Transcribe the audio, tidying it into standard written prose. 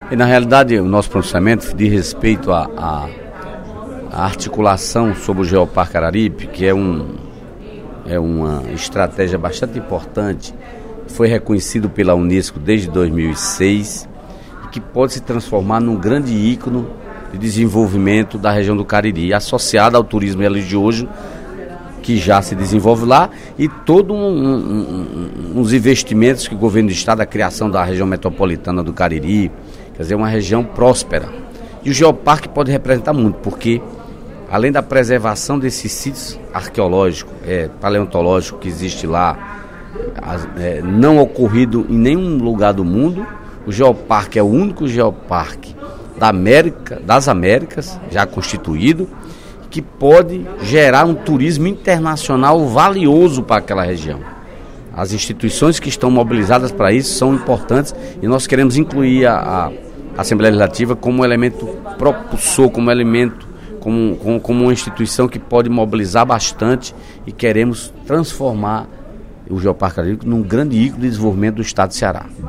E na realidade o nosso pronunciamento diz respeito à articulação sobre o Geoparque Araripe, que é uma estratégia bastante importante, foi reconhecido pela Unesco desde 2006, que pode se transformar num grande ícone de desenvolvimento da região do Cariri, associada ao turismo religioso que já se desenvolve lá, e todos uns investimentos que o governo do estado, a criação da região metropolitana do Cariri, quer dizer, uma região próspera. E o Geoparque pode representar muito, porque além da preservação desses sítios arqueológicos, paleontológicos que existe lá, não ocorrido em nenhum lugar do mundo, o Geoparque é o único geoparque das Américas, já constituído, que pode gerar um turismo internacional valioso para aquela região. As instituições que estão mobilizadas para isso são importantes e nós queremos incluir a Assembleia Legislativa como elemento propulsor, como uma instituição que pode mobilizar bastante, e queremos transformar o Geoparque Araripe num grande ícone de desenvolvimento do estado de Ceará.